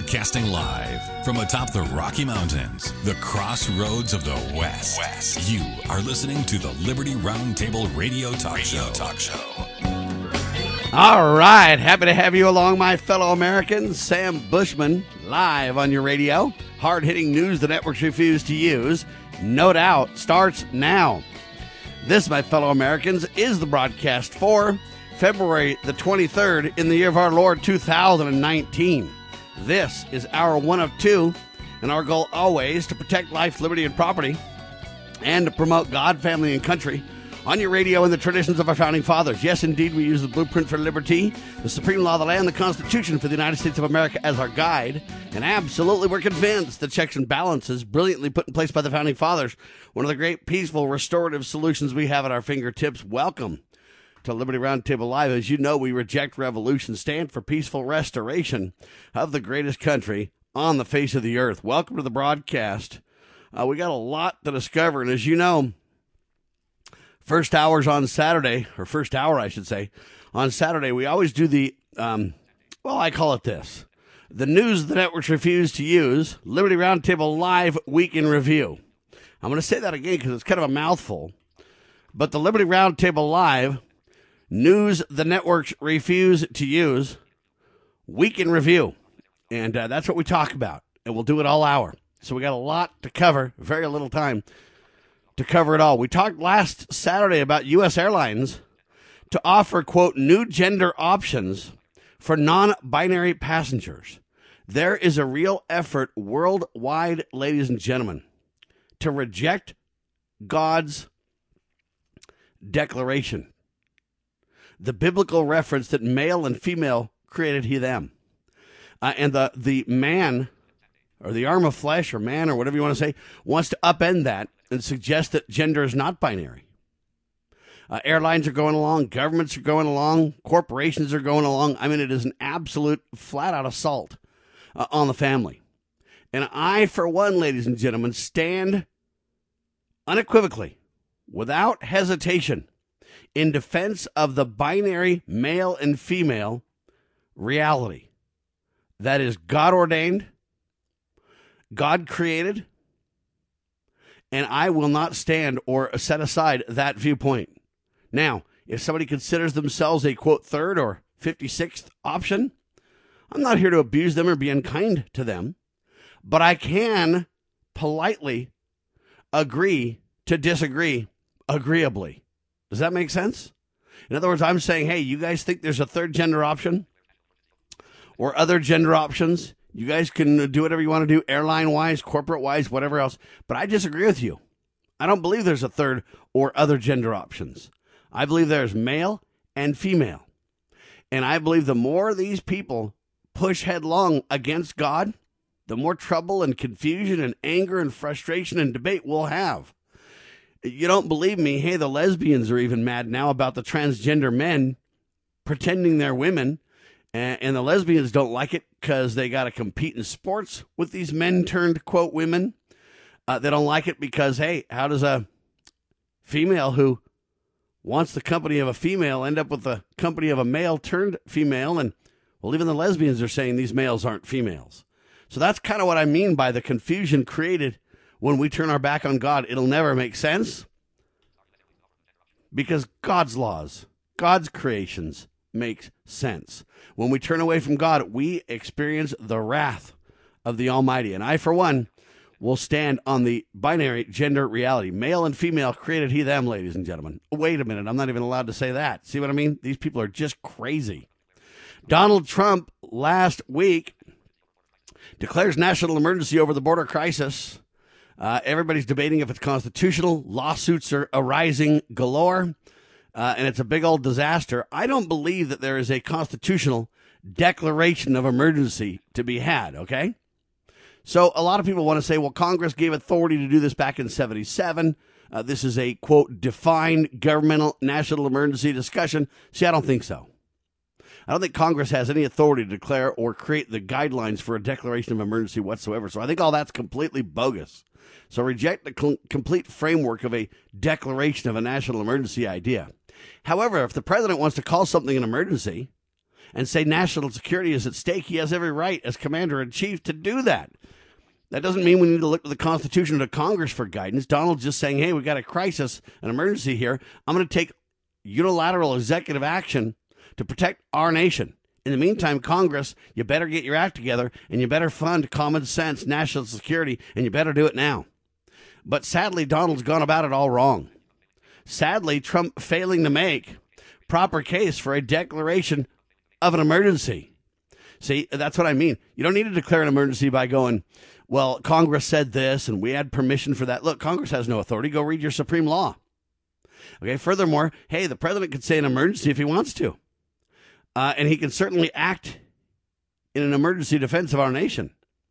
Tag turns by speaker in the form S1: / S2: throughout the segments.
S1: Broadcasting live from atop the Rocky Mountains, the crossroads of the West. You are listening to the Liberty Roundtable Radio Talk Show.
S2: All right, happy to have you along, my fellow Americans. Sam Bushman, live on your radio. Hard-hitting news the networks refuse to use. No doubt, starts now. This, my fellow Americans, is the broadcast for February the 23rd in the year of our Lord 2019. This is hour one of two, and our goal always to protect life, liberty, and property, and to promote God, family, and country on your radio and the traditions of our founding fathers. Yes, indeed, we use the blueprint for liberty, the supreme law of the land, the Constitution for the United States of America as our guide. And absolutely, we're convinced the checks and balances brilliantly put in place by the founding fathers, one of the great peaceful, restorative solutions we have at our fingertips. Welcome to Liberty Roundtable Live. As you know, we reject revolution, stand for peaceful restoration of the greatest country on the face of the earth. Welcome to the broadcast. We got a lot to discover, and as you know, first hour, I should say, on Saturday, we always do the, I call it this, the news the networks refuse to use, Liberty Roundtable Live Week in Review. I'm going to say that again because it's kind of a mouthful, but the Liberty Roundtable Live news the networks refuse to use, Week in Review. And that's what we talk about, and we'll do it all hour. So we got a lot to cover, very little time to cover it all. We talked last Saturday about U.S. Airlines to offer, quote, new gender options for non-binary passengers. There is a real effort worldwide, ladies and gentlemen, to reject God's declaration, the biblical reference that male and female created he, them. And the man, or the arm of flesh, or man, or whatever you want to say, wants to upend that and suggest that gender is not binary. Airlines are going along, governments are going along, corporations are going along. I mean, it is an absolute flat-out assault on the family. And I, for one, ladies and gentlemen, stand unequivocally, without hesitation, in defense of the binary male and female reality. That is God-ordained, God-created, and I will not stand or set aside that viewpoint. Now, if somebody considers themselves a, quote, third or 56th option, I'm not here to abuse them or be unkind to them, but I can politely agree to disagree agreeably. Does that make sense? In other words, I'm saying, hey, you guys think there's a third gender option or other gender options? You guys can do whatever you want to do, airline-wise, corporate-wise, whatever else. But I disagree with you. I don't believe there's a third or other gender options. I believe there's male and female. And I believe the more these people push headlong against God, the more trouble and confusion and anger and frustration and debate we'll have. You don't believe me? Hey, the lesbians are even mad now about the transgender men pretending they're women. And the lesbians don't like it because they got to compete in sports with these men turned, quote, women. They don't like it because, hey, how does a female who wants the company of a female end up with the company of a male turned female? And, well, even the lesbians are saying these males aren't females. So that's kind of what I mean by the confusion created when we turn our back on God. It'll never make sense because God's laws, God's creations, makes sense. When we turn away from God, we experience the wrath of the Almighty. And I, for one, will stand on the binary gender reality. Male and female created he, them, ladies and gentlemen. Wait a minute. I'm not even allowed to say that. See what I mean? These people are just crazy. Donald Trump last week declares national emergency over the border crisis. Everybody's debating if it's constitutional. Lawsuits are arising galore. And it's a big old disaster. I don't believe that there is a constitutional declaration of emergency to be had, okay? So a lot of people want to say, well, Congress gave authority to do this back in 1977. This is a, quote, defined governmental national emergency discussion. See, I don't think so. I don't think Congress has any authority to declare or create the guidelines for a declaration of emergency whatsoever. So I think all that's completely bogus. So reject the complete framework of a declaration of a national emergency idea. However, if the president wants to call something an emergency, and say national security is at stake, he has every right as commander-in-chief to do that. That doesn't mean we need to look to the Constitution or to Congress for guidance. Donald's just saying, hey, we got a crisis, an emergency here. I'm going to take unilateral executive action to protect our nation. In the meantime, Congress, you better get your act together and you better fund common sense national security, and you better do it now. But sadly, Donald's gone about it all wrong. Sadly, Trump failing to make proper case for a declaration of an emergency. See, that's what I mean. You don't need to declare an emergency by going, well, Congress said this and we had permission for that. Look, Congress has no authority. Go read your supreme law. Okay. Furthermore, hey, the president could say an emergency if he wants to. And he can certainly act in an emergency defense of our nation.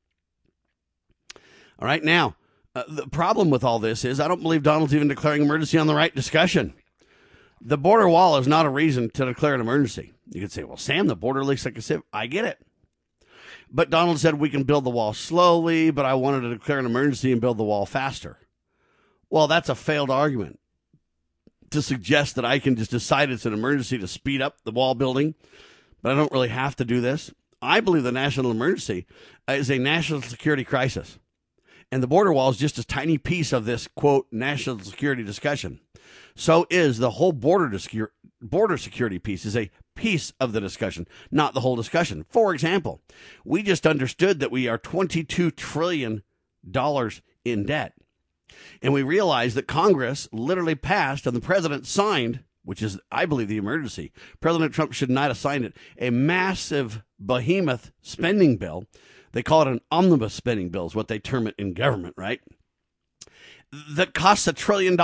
S2: All right. Now, the problem with all this is I don't believe Donald's even declaring emergency on the right discussion. The border wall is not a reason to declare an emergency. You could say, well, Sam, the border looks like a sieve. I get it. But Donald said we can build the wall slowly, but I wanted to declare an emergency and build the wall faster. Well, that's a failed argument to suggest that I can just decide it's an emergency to speed up the wall building, but I don't really have to do this. I believe the national emergency is a national security crisis. And the border wall is just a tiny piece of this, quote, national security discussion. So is the whole border security piece is a piece of the discussion, not the whole discussion. For example, we just understood that we are $22 trillion in debt. And we realized that Congress literally passed and the president signed, which is, I believe, the emergency. President Trump should not have signed it, a massive behemoth spending bill. They call it an omnibus spending bill is what they term it in government, right? That costs $1 trillion.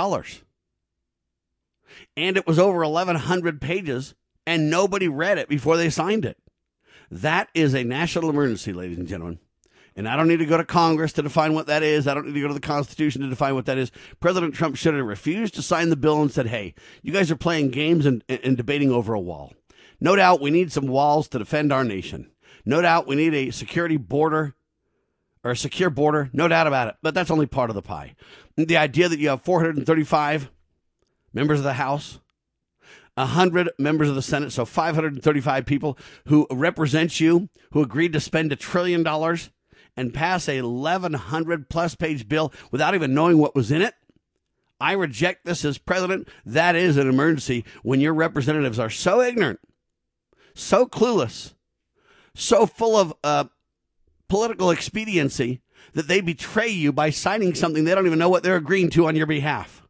S2: And it was over 1,100 pages, and nobody read it before they signed it. That is a national emergency, ladies and gentlemen. And I don't need to go to Congress to define what that is. I don't need to go to the Constitution to define what that is. President Trump should have refused to sign the bill and said, hey, you guys are playing games and debating over a wall. No doubt we need some walls to defend our nation. No doubt we need a security border or a secure border. No doubt about it. But that's only part of the pie. The idea that you have 435 members of the House, 100 members of the Senate, so 535 people who represent you, who agreed to spend $1 trillion and pass a 1,100-plus page bill without even knowing what was in it. I reject this as president. That is an emergency when your representatives are so ignorant, so clueless, so full of political expediency that they betray you by signing something they don't even know what they're agreeing to on your behalf.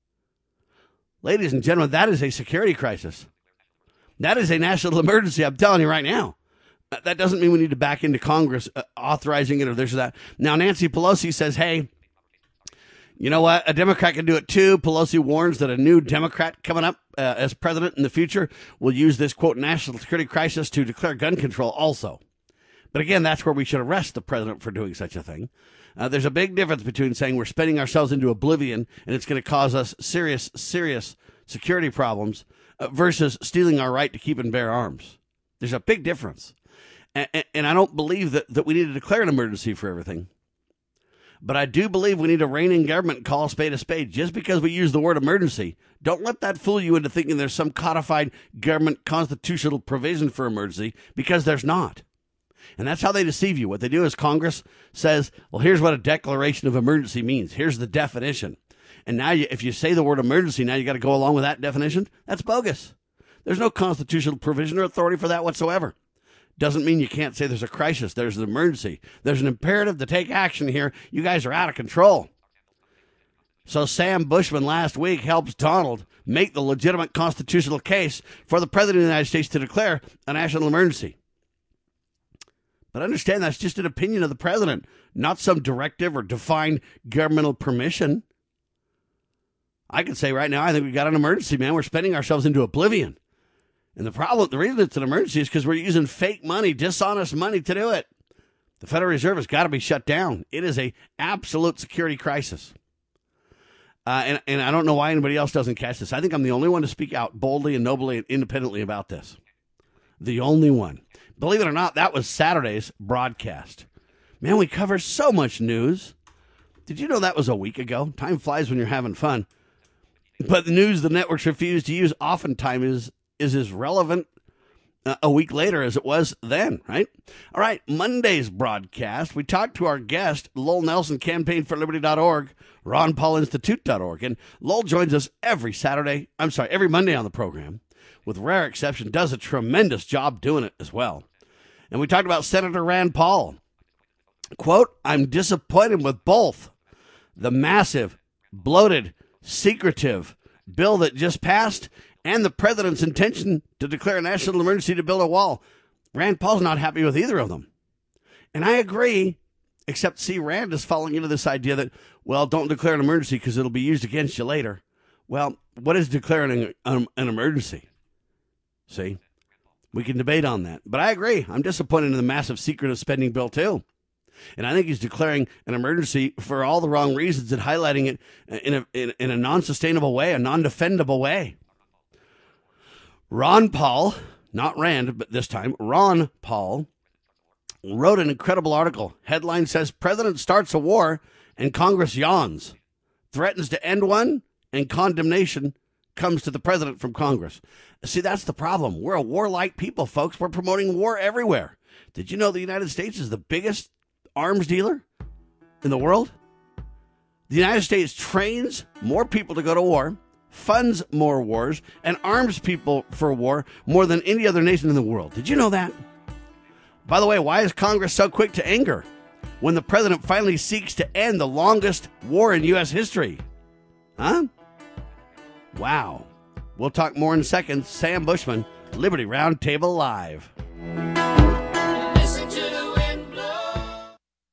S2: Ladies and gentlemen, that is a security crisis. That is a national emergency, I'm telling you right now. That doesn't mean we need to back into Congress authorizing it or this or that. Now, Nancy Pelosi says, hey, you know what? A Democrat can do it too. Pelosi warns that a new Democrat coming up as president in the future will use this, quote, national security crisis to declare gun control also. But again, that's where we should arrest the president for doing such a thing. There's a big difference between saying we're spending ourselves into oblivion and it's going to cause us serious security problems versus stealing our right to keep and bear arms. There's a big difference. And I don't believe that we need to declare an emergency for everything. But I do believe we need to rein in government and call a spade a spade. Just because we use the word emergency, don't let that fool you into thinking there's some codified government constitutional provision for emergency, because there's not. And that's how they deceive you. What they do is Congress says, well, here's what a declaration of emergency means. Here's the definition. And now if you say the word emergency, now you got to go along with that definition. That's bogus. There's no constitutional provision or authority for that whatsoever. Doesn't mean you can't say there's a crisis. There's an emergency. There's an imperative to take action here. You guys are out of control. So Sam Bushman last week helps Donald make the legitimate constitutional case for the president of the United States to declare a national emergency. But understand that's just an opinion of the president, not some directive or defined governmental permission. I can say right now, I think we got an emergency, man. We're spending ourselves into oblivion. And the reason it's an emergency is because we're using fake money, dishonest money to do it. The Federal Reserve has got to be shut down. It is an absolute security crisis. And I don't know why anybody else doesn't catch this. I think I'm the only one to speak out boldly and nobly and independently about this. The only one. Believe it or not, that was Saturday's broadcast. Man, we cover so much news. Did you know that was a week ago? Time flies when you're having fun. But the news the networks refuse to use oftentimes is as relevant a week later as it was then, right? All right, Monday's broadcast, we talked to our guest, Lowell Nelson, campaignforliberty.org, ronpaulinstitute.org. And Lowell joins us every Monday on the program, with rare exception, does a tremendous job doing it as well. And we talked about Senator Rand Paul. Quote, I'm disappointed with both the massive, bloated, secretive bill that just passed and the president's intention to declare a national emergency to build a wall. Rand Paul's not happy with either of them. And I agree, except Rand is falling into this idea that, well, don't declare an emergency because it'll be used against you later. Well, what is declaring an emergency? See, we can debate on that. But I agree. I'm disappointed in the massive secretive spending bill, too. And I think he's declaring an emergency for all the wrong reasons and highlighting it in a non-sustainable way, a non-defendable way. Ron Paul, not Rand, but this time, Ron Paul, wrote an incredible article. Headline says, President starts a war and Congress yawns. Threatens to end one and condemnation comes to the president from Congress. See, that's the problem. We're a warlike people, folks. We're promoting war everywhere. Did you know the United States is the biggest arms dealer in the world? The United States trains more people to go to war, funds more wars, and arms people for war more than any other nation in the world. Did you know that? By the way, why is Congress so quick to anger when the president finally seeks to end the longest war in U.S. history? Huh? Wow. We'll talk more in a second. Sam Bushman, Liberty Roundtable Live.
S3: Listen to the wind blow.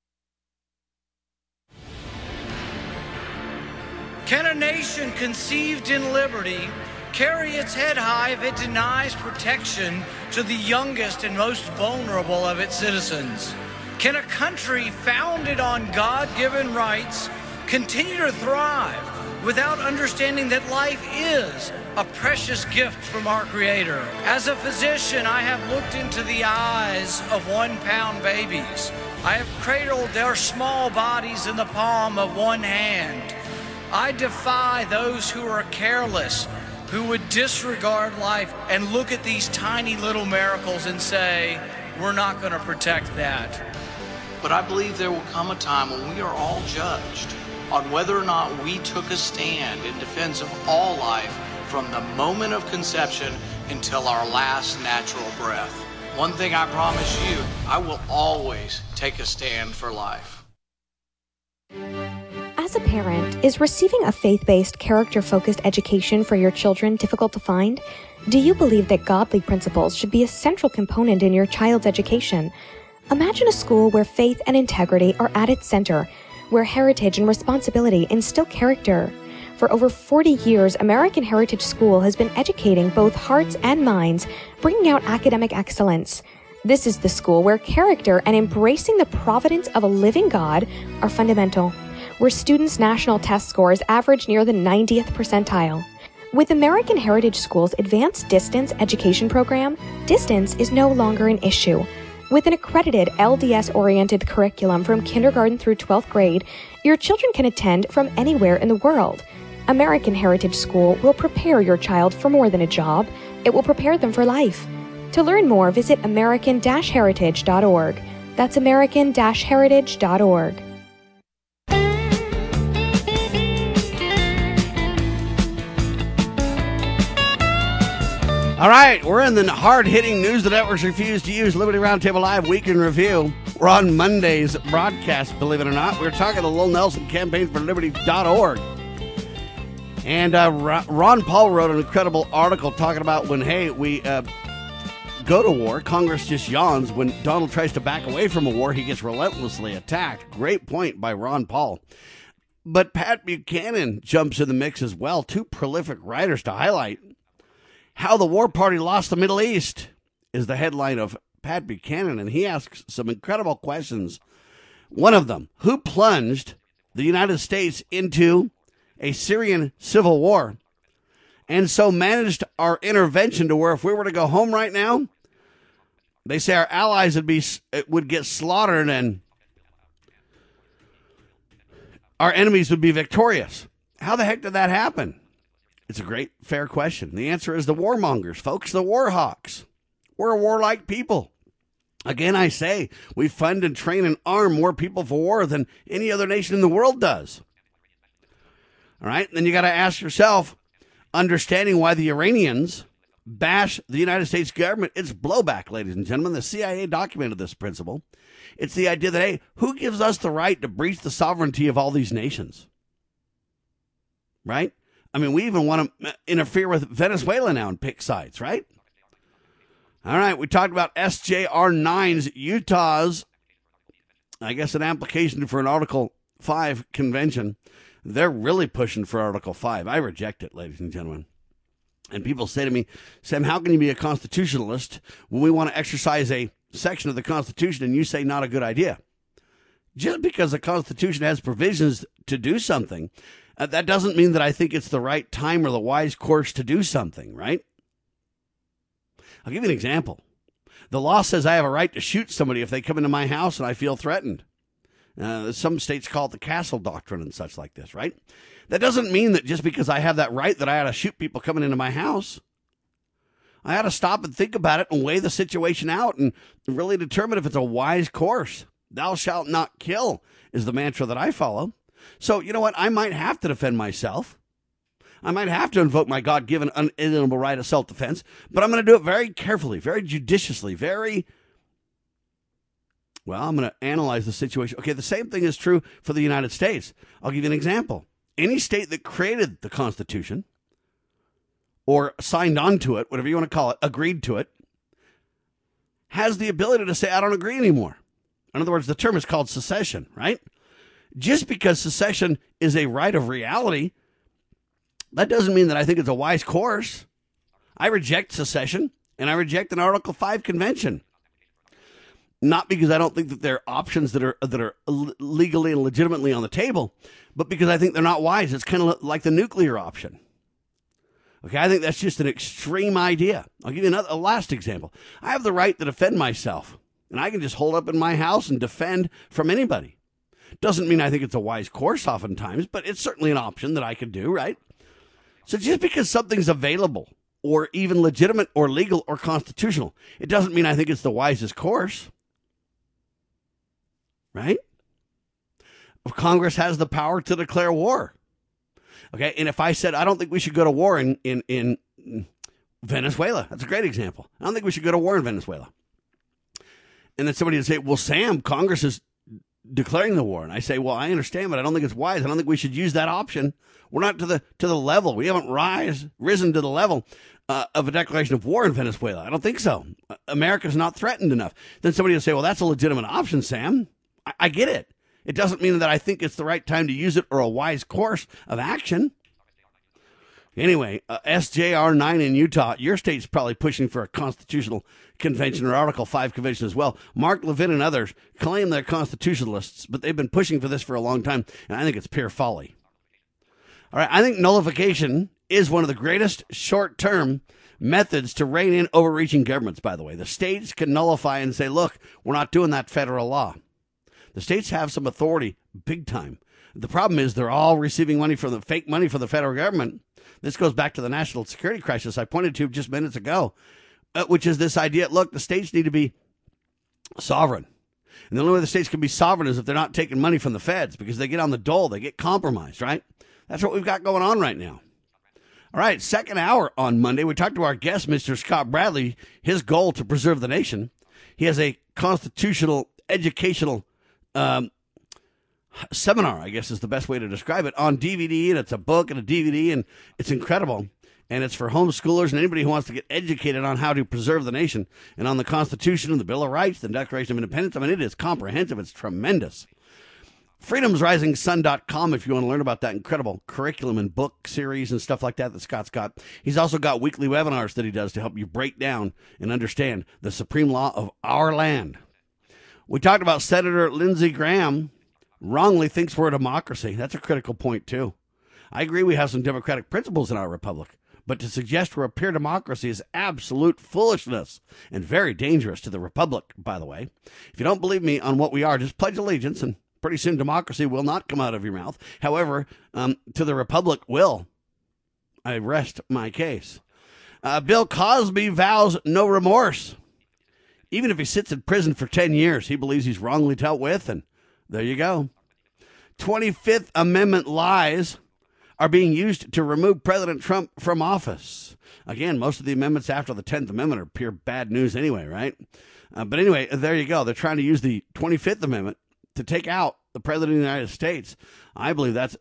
S4: Can a nation conceived in liberty carry its head high if it denies protection to the youngest and most vulnerable of its citizens? Can a country founded on God-given rights continue to thrive without understanding that life is a precious gift from our Creator? As a physician, I have looked into the eyes of 1-pound babies. I have cradled their small bodies in the palm of one hand. I defy those who are careless, who would disregard life and look at these tiny little miracles and say, we're not going to protect that.
S5: But I believe there will come a time when we are all judged on whether or not we took a stand in defense of all life from the moment of conception until our last natural breath. One thing I promise you, I will always take a stand for life.
S6: As a parent, is receiving a faith-based, character-focused education for your children difficult to find? Do you believe that godly principles should be a central component in your child's education? Imagine a school where faith and integrity are at its center, where heritage and responsibility instill character. For over 40 years, American Heritage School has been educating both hearts and minds, bringing out academic excellence. This is the school where character and embracing the providence of a living God are fundamental, where students' national test scores average near the 90th percentile. With American Heritage School's Advanced Distance Education program, distance is no longer an issue. With an accredited LDS-oriented curriculum from kindergarten through 12th grade, your children can attend from anywhere in the world. American Heritage School will prepare your child for more than a job. It will prepare them for life. To learn more, visit american-heritage.org. That's american-heritage.org.
S2: All right, we're in the hard-hitting news the networks refuse to use. Liberty Roundtable Live Week in Review. We're on Monday's broadcast, believe it or not. We're talking to Lowell Nelson, campaignforliberty.org. And Ron Paul wrote an incredible article talking about when, we go to war, Congress just yawns. When Donald tries to back away from a war, he gets relentlessly attacked. Great point by Ron Paul. But Pat Buchanan jumps in the mix as well. Two prolific writers to highlight. How the War Party Lost the Middle East is the headline of Pat Buchanan, and he asks some incredible questions. One of them, who plunged the United States into a Syrian civil war and so managed our intervention to where if we were to go home right now, they say our allies would get slaughtered and our enemies would be victorious. How the heck did that happen? It's a great, fair question. The answer is the warmongers, folks, the war hawks. We're a warlike people. Again, I say, we fund and train and arm more people for war than any other nation in the world does. All right? Then you got to ask yourself, understanding why the Iranians bash the United States government, it's blowback, ladies and gentlemen. The CIA documented this principle. It's the idea that, hey, who gives us the right to breach the sovereignty of all these nations? Right? I mean, we even want to interfere with Venezuela now and pick sides, right? All right, we talked about SJR 9's Utah's, I guess, an application for an Article 5 convention. They're really pushing for Article 5. I reject it, ladies and gentlemen. And people say to me, Sam, how can you be a constitutionalist when we want to exercise a section of the Constitution and you say not a good idea? Just because the Constitution has provisions to do something, that doesn't mean that I think it's the right time or the wise course to do something, right? I'll give you an example. The law says I have a right to shoot somebody if they come into my house and I feel threatened. Some states call it the castle doctrine and such like this, right? That doesn't mean that just because I have that right that I ought to shoot people coming into my house. I ought to stop and think about it and weigh the situation out and really determine if it's a wise course. Thou shalt not kill is the mantra that I follow. So, you know what? I might have to defend myself. I might have to invoke my God-given unalienable right of self-defense, but I'm going to do it very carefully, very judiciously, I'm going to analyze the situation. Okay, the same thing is true for the United States. I'll give you an example. Any state that created the Constitution or signed on to it, whatever you want to call it, agreed to it, has the ability to say, I don't agree anymore. In other words, the term is called secession, right? Just because secession is a right of reality, that doesn't mean that I think it's a wise course. I reject secession, and I reject an Article 5 convention. Not because I don't think that there are options that are legally and legitimately on the table, but because I think they're not wise. It's kind of like the nuclear option. Okay, I think that's just an extreme idea. I'll give you a last example. I have the right to defend myself, and I can just hold up in my house and defend from anybody. Doesn't mean I think it's a wise course oftentimes, but it's certainly an option that I could do, right? So just because something's available or even legitimate or legal or constitutional, it doesn't mean I think it's the wisest course. Right? Congress has the power to declare war. Okay, and if I said I don't think we should go to war in Venezuela, that's a great example. I don't think we should go to war in Venezuela. And then somebody would say, well, Sam, Congress is declaring the war. And I say, well, I understand, but I don't think it's wise. I don't think we should use that option. We're not to the level. We haven't risen to the level of a declaration of war in Venezuela. I don't think so. America's not threatened enough. Then somebody will say, well, that's a legitimate option, Sam. I get it. It doesn't mean that I think it's the right time to use it or a wise course of action. Anyway, SJR 9 in Utah, your state's probably pushing for a constitutional convention or Article 5 convention as well. Mark Levin and others claim they're constitutionalists, but they've been pushing for this for a long time, and I think it's pure folly. All right, I think nullification is one of the greatest short-term methods to rein in overreaching governments, by the way. The states can nullify and say, look, we're not doing that federal law. The states have some authority, big time. The problem is they're all receiving money from the fake money from the federal government. This goes back to the national security crisis I pointed to just minutes ago, which is this idea, look, the states need to be sovereign. And the only way the states can be sovereign is if they're not taking money from the feds, because they get on the dole, they get compromised, right? That's what we've got going on right now. All right, second hour on Monday, we talked to our guest, Mr. Scott Bradley, his goal to preserve the nation. He has a constitutional educational seminar, I guess is the best way to describe it, on DVD, and it's a book and a DVD, and it's incredible. And it's for homeschoolers and anybody who wants to get educated on how to preserve the nation and on the Constitution and the Bill of Rights, the Declaration of Independence. I mean, it is comprehensive. It's tremendous. freedomsrisingsun.com if you want to learn about that incredible curriculum and book series and stuff like that Scott's got. He's also got weekly webinars that he does to help you break down and understand the supreme law of our land. We talked about Senator Lindsey Graham wrongly thinks we're a democracy. That's a critical point, too. I agree we have some democratic principles in our republic, but to suggest we're a pure democracy is absolute foolishness and very dangerous to the republic, by the way. If you don't believe me on what we are, just pledge allegiance, and pretty soon democracy will not come out of your mouth. However, to the republic will. I rest my case. Bill Cosby vows no remorse. Even if he sits in prison for 10 years, he believes he's wrongly dealt with, and there you go. 25th Amendment lies are being used to remove President Trump from office. Again, most of the amendments after the 10th Amendment are pure bad news anyway, right? But anyway, there you go. They're trying to use the 25th Amendment to take out the President of the United States. I believe that's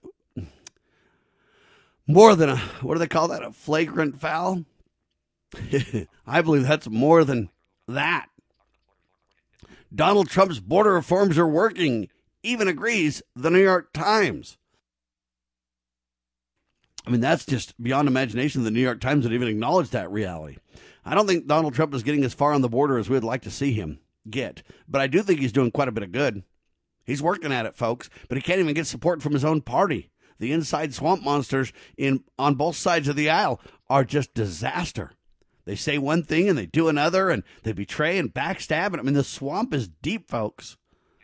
S2: more than what do they call that? A flagrant foul? I believe that's more than that. Donald Trump's border reforms are working, even agrees the New York Times. I mean, that's just beyond imagination. The New York Times would even acknowledge that reality. I don't think Donald Trump is getting as far on the border as we'd like to see him get, but I do think he's doing quite a bit of good. He's working at it, folks, but he can't even get support from his own party. The inside swamp monsters on both sides of the aisle are just disaster. They say one thing and they do another, and they betray and backstab. And I mean, the swamp is deep, folks.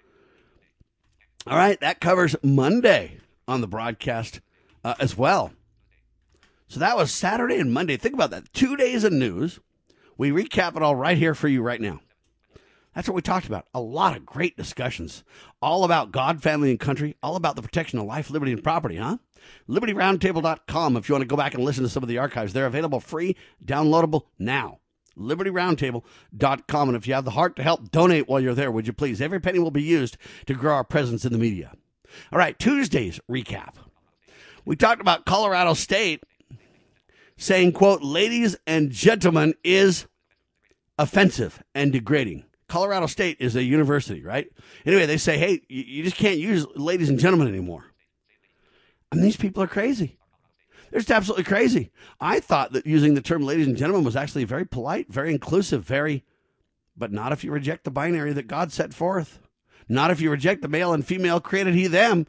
S2: All right, that covers Monday on the broadcast as well. So that was Saturday and Monday. Think about that. 2 days of news. We recap it all right here for you right now. That's what we talked about. A lot of great discussions. All about God, family, and country. All about the protection of life, liberty, and property, huh? LibertyRoundtable.com if you want to go back and listen to some of the archives. They're available free, downloadable now. LibertyRoundtable.com. And if you have the heart to help, donate while you're there, would you please? Every penny will be used to grow our presence in the media. All right, Tuesday's recap. We talked about Colorado State saying, quote, ladies and gentlemen is offensive and degrading. Colorado State is a university, right? Anyway, they say, hey, you just can't use ladies and gentlemen anymore. I mean, these people are crazy. They're just absolutely crazy. I thought that using the term ladies and gentlemen was actually very polite, very inclusive, but not if you reject the binary that God set forth. Not if you reject the male and female created he, them.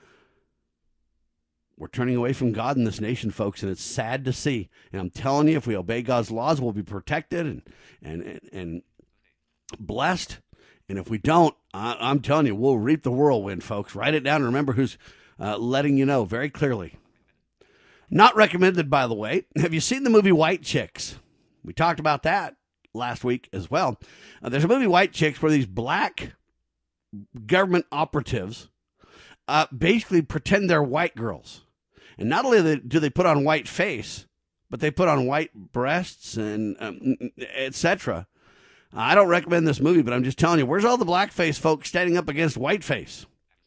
S2: We're turning away from God in this nation, folks, and it's sad to see. And I'm telling you, if we obey God's laws, we'll be protected and blessed. And if we don't, I'm telling you, we'll reap the whirlwind, folks. Write it down and remember who's letting you know very clearly. Not recommended, by the way. Have you seen the movie White Chicks? We talked about that last week as well. There's a movie White Chicks where these black government operatives basically pretend they're white girls. And not only do they put on white face, but they put on white breasts and etc. I don't recommend this movie, but I'm just telling you, where's all the blackface folks standing up against whiteface?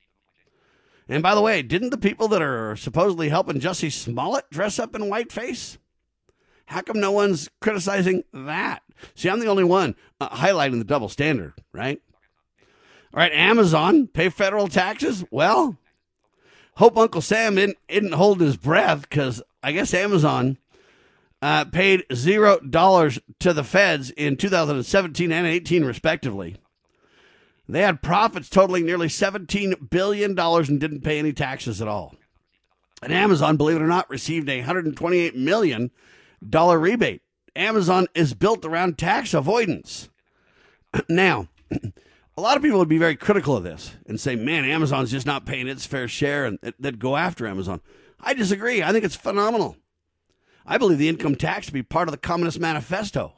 S2: And by the way, didn't the people that are supposedly helping Jussie Smollett dress up in whiteface? How come no one's criticizing that? See, I'm the only one highlighting the double standard, right? All right, Amazon, pay federal taxes? Well, hope Uncle Sam didn't hold his breath, because I guess Amazon paid $0 to the feds in 2017 and 18, respectively. They had profits totaling nearly $17 billion and didn't pay any taxes at all. And Amazon, believe it or not, received a $128 million rebate. Amazon is built around tax avoidance. Now, a lot of people would be very critical of this and say, man, Amazon's just not paying its fair share, and they'd go after Amazon. I disagree. I think it's phenomenal. I believe the income tax to be part of the Communist Manifesto.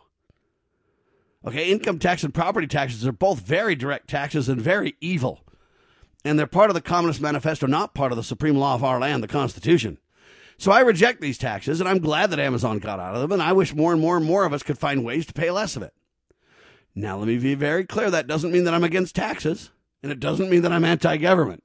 S2: Okay, income tax and property taxes are both very direct taxes and very evil. And they're part of the Communist Manifesto, not part of the supreme law of our land, the Constitution. So I reject these taxes, and I'm glad that Amazon got out of them, and I wish more and more and more of us could find ways to pay less of it. Now, let me be very clear. That doesn't mean that I'm against taxes, and it doesn't mean that I'm anti-government.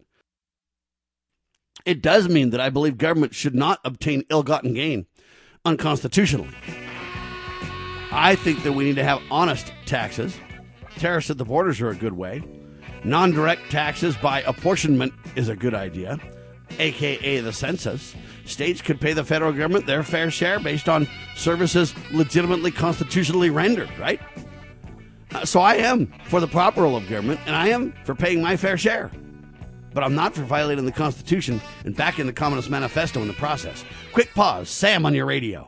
S2: It does mean that I believe government should not obtain ill-gotten gain unconstitutionally. I think that we need to have honest taxes. Tariffs at the borders are a good way. Non-direct taxes by apportionment is a good idea, a.k.a. the census. States could pay the federal government their fair share based on services legitimately constitutionally rendered, right? So I am for the proper role of government, and I am for paying my fair share. But I'm not for violating the Constitution and backing the Communist Manifesto in the process. Quick pause. Sam on your radio.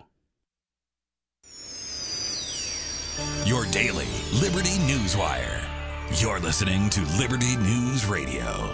S1: Your daily Liberty News Wire. You're listening to Liberty News Radio.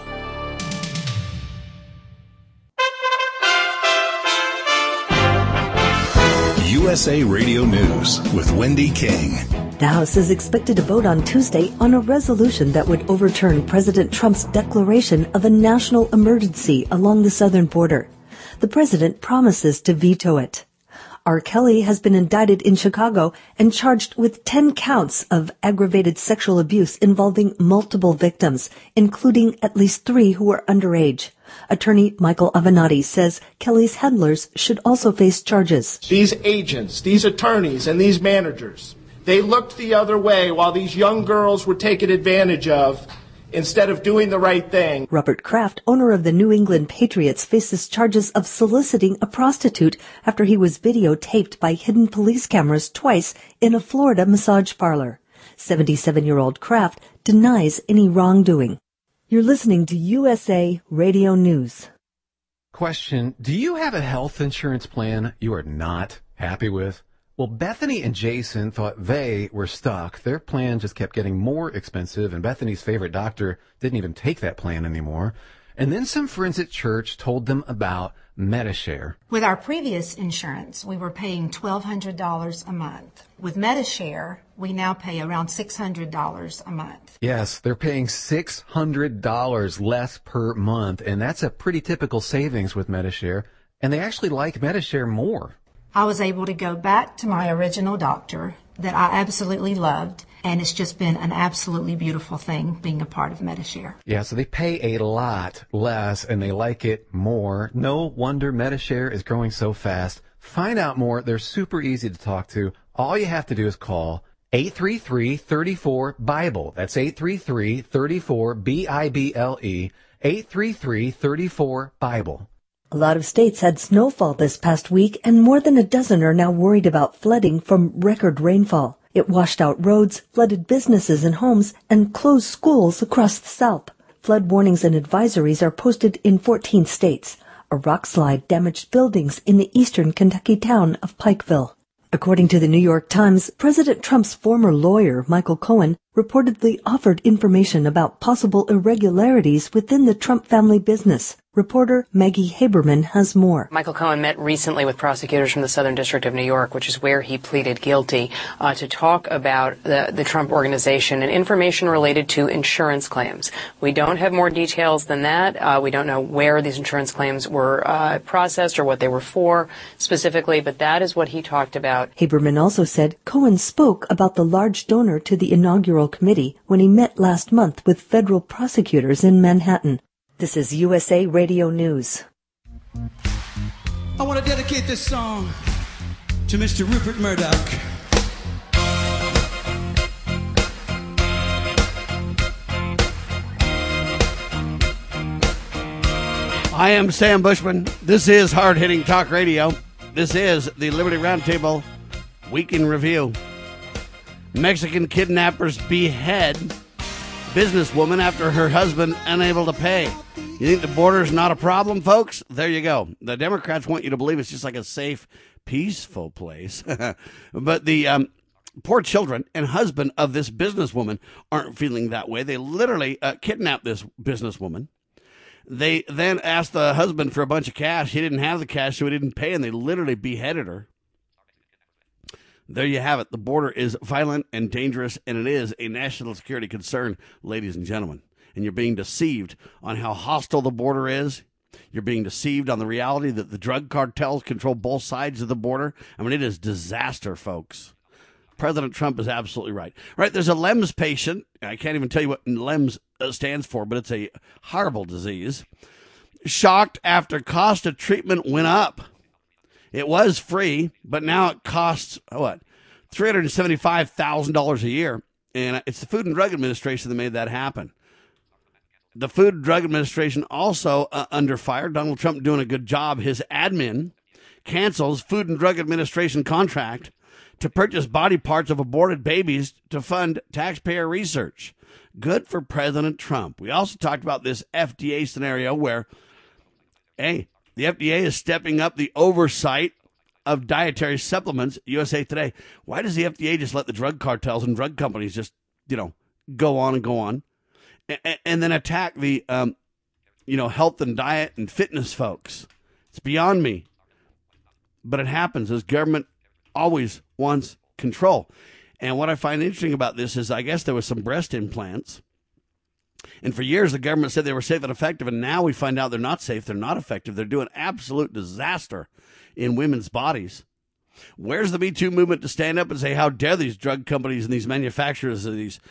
S7: USA Radio News with Wendy King. The House is expected to vote on Tuesday on a resolution that would overturn President Trump's declaration of a national emergency along the southern border. The president promises to veto it. R. Kelly has been indicted in Chicago and charged with 10 counts of aggravated sexual abuse involving multiple victims, including at least 3 who were underage. Attorney Michael Avenatti says Kelly's handlers should also face charges.
S8: These agents, these attorneys, and these managers, they looked the other way while these young girls were taken advantage of instead of doing the right thing.
S7: Robert Kraft, owner of the New England Patriots, faces charges of soliciting a prostitute after he was videotaped by hidden police cameras twice in a Florida massage parlor. 77-year-old Kraft denies any wrongdoing. You're listening to USA Radio News.
S9: Question, do you have a health insurance plan you are not happy with? Well, Bethany and Jason thought they were stuck. Their plan just kept getting more expensive, and Bethany's favorite doctor didn't even take that plan anymore. And then some friends at church told them about Medi-Share.
S10: With our previous insurance, we were paying $1,200 a month. With Medi-Share, we now pay around $600 a month.
S9: Yes, they're paying $600 less per month, and that's a pretty typical savings with Medi-Share. And they actually like Medi-Share more.
S10: I was able to go back to my original doctor that I absolutely loved, and it's just been an absolutely beautiful thing being a part of Medi-Share.
S9: Yeah, so they pay a lot less, and they like it more. No wonder Medi-Share is growing so fast. Find out more. They're super easy to talk to. All you have to do is call 833-34-BIBLE. That's 833-34-BIBLE. 833-34-BIBLE.
S7: A lot of states had snowfall this past week, and more than a dozen are now worried about flooding from record rainfall. It washed out roads, flooded businesses and homes, and closed schools across the South. Flood warnings and advisories are posted in 14 states. A rock slide damaged buildings in the eastern Kentucky town of Pikeville. According to the New York Times, President Trump's former lawyer, Michael Cohen, reportedly offered information about possible irregularities within the Trump family business. Reporter Maggie Haberman has more.
S11: Michael Cohen met recently with prosecutors from the Southern District of New York, which is where he pleaded guilty, to talk about the Trump Organization and information related to insurance claims. We don't have more details than that. We don't know where these insurance claims were processed or what they were for specifically, but that is what he talked about.
S7: Haberman also said Cohen spoke about the large donor to the inaugural committee when he met last month with federal prosecutors in Manhattan. This is USA Radio News.
S12: I want to dedicate this song to Mr. Rupert Murdoch.
S2: I am Sam Bushman. This is Hard Hitting Talk Radio. This is the Liberty Roundtable Week in Review. Mexican kidnappers behead businesswoman after her husband unable to pay. You think the border is not a problem, folks? There you go. The Democrats want you to believe it's just like a safe, peaceful place. But the poor children and husband of this businesswoman aren't feeling that way. They literally kidnapped this businesswoman. They then asked the husband for a bunch of cash. He didn't have the cash, so he didn't pay, and they literally beheaded her. There you have it. The border is violent and dangerous, and it is a national security concern, ladies and gentlemen. And you're being deceived on how hostile the border is. You're being deceived on the reality that the drug cartels control both sides of the border. I mean, it is disaster, folks. President Trump is absolutely right. Right, there's a LEMS patient. I can't even tell you what LEMS stands for, but it's a horrible disease. Shocked after cost of treatment went up. It was free, but now it costs, $375,000 a year. And it's the Food and Drug Administration that made that happen. The Food and Drug Administration also under fire. Donald Trump doing a good job. His admin cancels Food and Drug Administration contract to purchase body parts of aborted babies to fund taxpayer research. Good for President Trump. We also talked about this FDA scenario where, the FDA is stepping up the oversight of dietary supplements. USA Today. Why does the FDA just let the drug cartels and drug companies just, go on and go on? And then attack the, health and diet and fitness folks. It's beyond me. But it happens as government always wants control. And what I find interesting about this is I guess there was some breast implants. And for years, the government said they were safe and effective. And now we find out they're not safe. They're not effective. They're doing absolute disaster in women's bodies. Where's the Me Too movement to stand up and say, how dare these drug companies and these manufacturers of these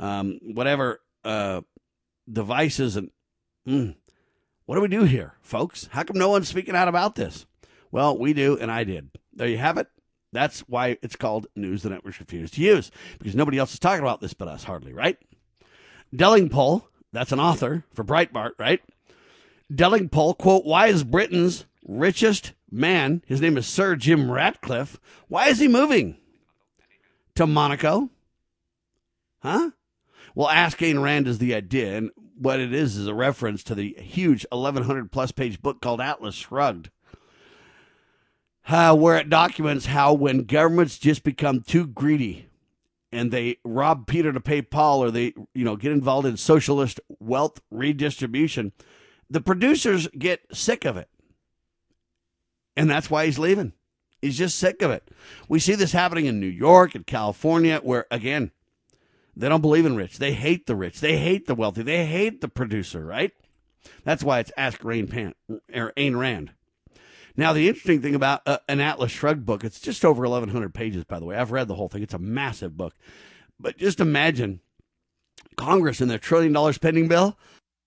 S2: devices? And what do we do here, folks? How come no one's speaking out about this? Well, we do, and I did. There you have it. That's why it's called News the Networks Refuse to Use, because nobody else is talking about this but us, hardly, right? Delingpole, that's an author for Breitbart, right? Delingpole, quote, why is Britain's richest man, his name is Sir Jim Ratcliffe, why is he moving to Monaco? Huh? Well, Ask Ayn Rand is the idea, and what it is a reference to the huge 1,100-plus page book called Atlas Shrugged, where it documents how when governments just become too greedy and they rob Peter to pay Paul, or they, get involved in socialist wealth redistribution, the producers get sick of it. And that's why he's leaving. He's just sick of it. We see this happening in New York and California, where, again, they don't believe in rich. They hate the rich. They hate the wealthy. They hate the producer, right? That's why it's Ask Ayn Rand. Now, the interesting thing about an Atlas Shrugged book, it's just over 1,100 pages, by the way. I've read the whole thing. It's a massive book. But just imagine Congress and their $1 trillion spending bill.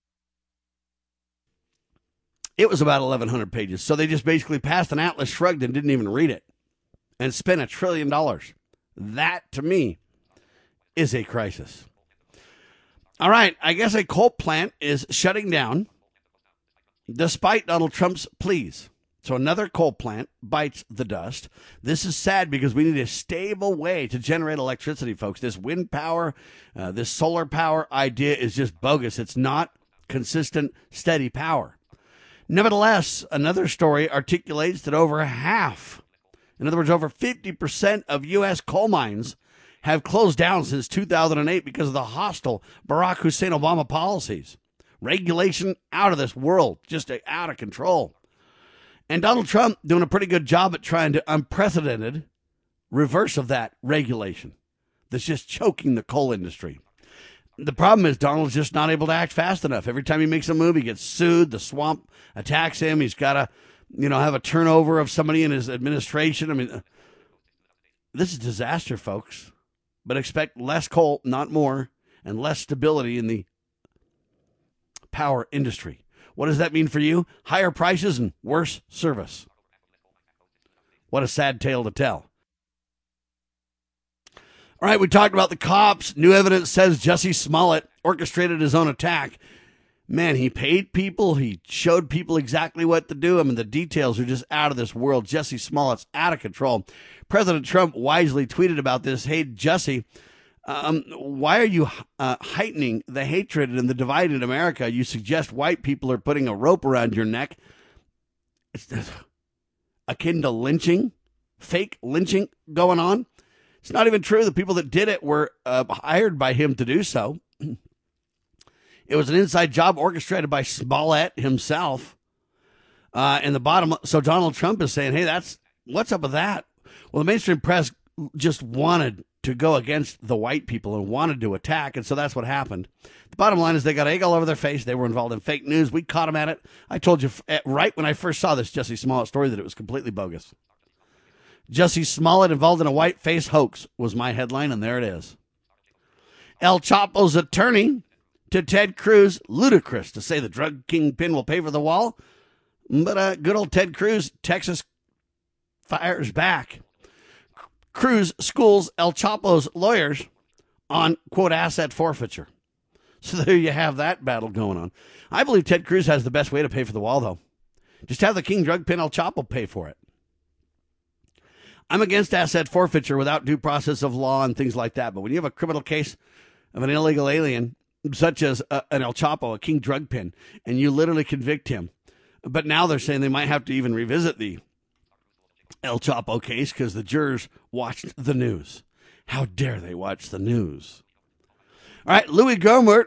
S2: It was about 1,100 pages. So they just basically passed an Atlas Shrugged and didn't even read it and spent $1 trillion. That, to me, is a crisis. All right, I guess a coal plant is shutting down despite Donald Trump's pleas. So another coal plant bites the dust. This is sad because we need a stable way to generate electricity, folks. This wind power, this solar power idea is just bogus. It's not consistent, steady power. Nevertheless, another story articulates that over half, in other words, over 50% of U.S. coal mines have closed down since 2008 because of the hostile Barack Hussein Obama policies. Regulation out of this world, just out of control. And Donald Trump doing a pretty good job at trying to unprecedented reverse of that regulation that's just choking the coal industry. The problem is Donald's just not able to act fast enough. Every time he makes a move, he gets sued. The swamp attacks him. He's got to, have a turnover of somebody in his administration. I mean, this is disaster, folks. But expect less coal, not more, and less stability in the power industry. What does that mean for you? Higher prices and worse service. What a sad tale to tell. All right, we talked about the cops. New evidence says Jussie Smollett orchestrated his own attack. Man, he paid people. He showed people exactly what to do. I mean, the details are just out of this world. Jussie Smollett's out of control. President Trump wisely tweeted about this. Hey, Jussie, why are you heightening the hatred and the divide in America? You suggest white people are putting a rope around your neck. It's akin to lynching, fake lynching going on. It's not even true. The people that did it were hired by him to do so. It was an inside job orchestrated by Smollett himself. And the bottom, so Donald Trump is saying, hey, what's up with that? Well, the mainstream press just wanted to go against the white people and wanted to attack, and so that's what happened. The bottom line is they got egg all over their face. They were involved in fake news. We caught them at it. I told you right when I first saw this Jussie Smollett story that it was completely bogus. Jussie Smollett involved in a white-face hoax was my headline, and there it is. El Chapo's attorney to Ted Cruz, ludicrous to say the drug kingpin will pay for the wall, but good old Ted Cruz, Texas fires back. Cruz schools El Chapo's lawyers on, quote, asset forfeiture. So there you have that battle going on. I believe Ted Cruz has the best way to pay for the wall, though. Just have the king drug pin El Chapo pay for it. I'm against asset forfeiture without due process of law and things like that. But when you have a criminal case of an illegal alien, such as an El Chapo, a king drug pin, and you literally convict him. But now they're saying they might have to even revisit the El Chapo case because the jurors watched the news. How dare they watch the news? All right, Louis Gohmert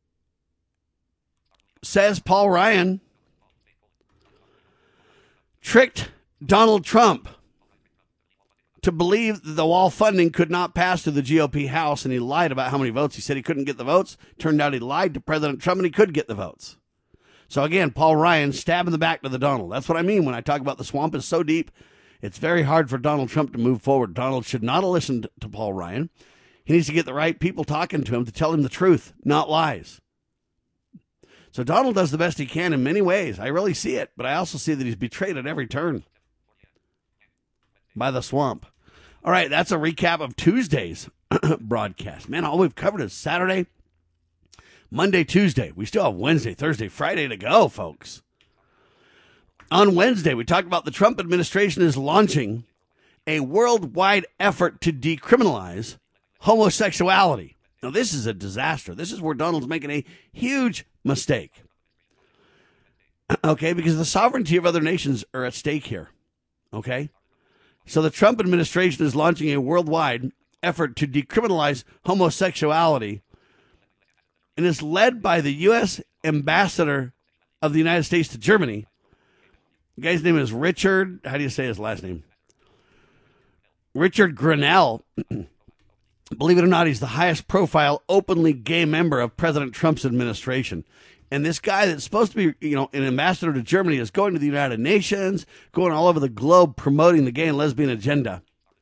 S2: says Paul Ryan tricked Donald Trump to believe that the wall funding could not pass through the GOP House, and he lied about how many votes. He said he couldn't get the votes. Turned out he lied to President Trump, and he could get the votes. So again, Paul Ryan stabbing the back to the Donald. That's what I mean when I talk about the swamp is so deep, it's very hard for Donald Trump to move forward. Donald should not have listened to Paul Ryan. He needs to get the right people talking to him to tell him the truth, not lies. So Donald does the best he can in many ways. I really see it, but I also see that he's betrayed at every turn by the swamp. All right, that's a recap of Tuesday's broadcast. Man, all we've covered is Saturday, Monday, Tuesday. We still have Wednesday, Thursday, Friday to go, folks. On Wednesday, we talked about the Trump administration is launching a worldwide effort to decriminalize homosexuality. Now, this is a disaster. This is where Donald's making a huge mistake. Okay, because the sovereignty of other nations are at stake here. Okay? So the Trump administration is launching a worldwide effort to decriminalize homosexuality, and is led by the U.S. ambassador of the United States to Germany. The guy's name is Richard. How do you say his last name? Richard Grenell. Believe it or not, he's the highest profile openly gay member of President Trump's administration. And this guy that's supposed to be, an ambassador to Germany is going to the United Nations, going all over the globe promoting the gay and lesbian agenda.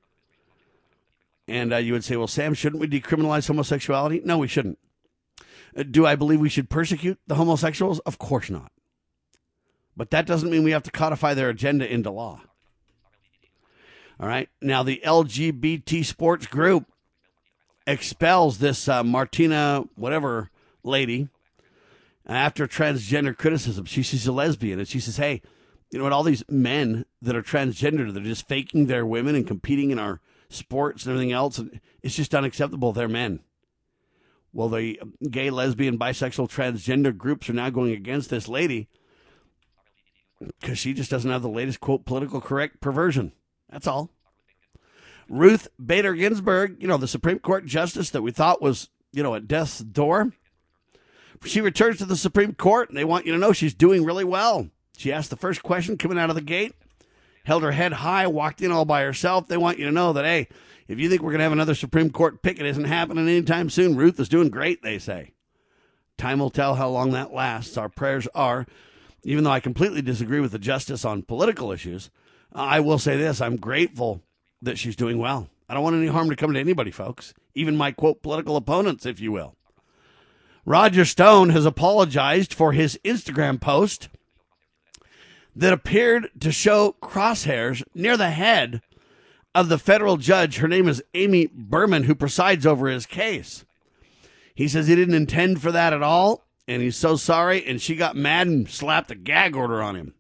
S2: And you would say, well, Sam, shouldn't we decriminalize homosexuality? No, we shouldn't. Do I believe we should persecute the homosexuals? Of course not. But that doesn't mean we have to codify their agenda into law. All right. Now, the LGBT sports group expels this Martina whatever lady after transgender criticism. She's a lesbian, and she says, hey, you know what, all these men that are transgender, they're just faking their women and competing in our sports and everything else, and it's just unacceptable. They're men. Well, the gay, lesbian, bisexual, transgender groups are now going against this lady because she just doesn't have the latest, quote, political correct perversion. That's all. Ruth Bader Ginsburg, the Supreme Court justice that we thought was, at death's door. She returns to the Supreme Court, and they want you to know she's doing really well. She asked the first question coming out of the gate, held her head high, walked in all by herself. They want you to know that, hey, if you think we're going to have another Supreme Court pick, it isn't happening anytime soon. Ruth is doing great, they say. Time will tell how long that lasts. Our prayers are, even though I completely disagree with the justice on political issues, I will say this, I'm grateful that she's doing well. I don't want any harm to come to anybody, folks, even my, quote, political opponents, if you will. Roger Stone has apologized for his Instagram post that appeared to show crosshairs near the head of the federal judge. Her name is Amy Berman, who presides over his case. He says he didn't intend for that at all, and he's so sorry, and she got mad and slapped a gag order on him.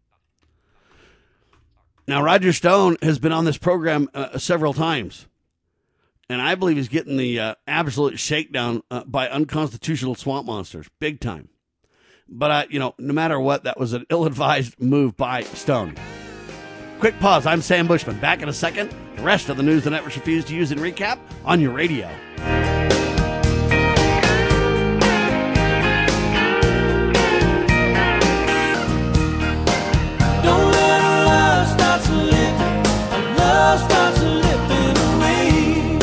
S2: Now, Roger Stone has been on this program several times, and I believe he's getting the absolute shakedown by unconstitutional swamp monsters, big time. But, no matter what, that was an ill-advised move by Stone. Quick pause. I'm Sam Bushman. Back in a second. The rest of the news the networks refuse to use in recap on your radio.
S3: Don't let our love start slipping. Our love starts slipping away.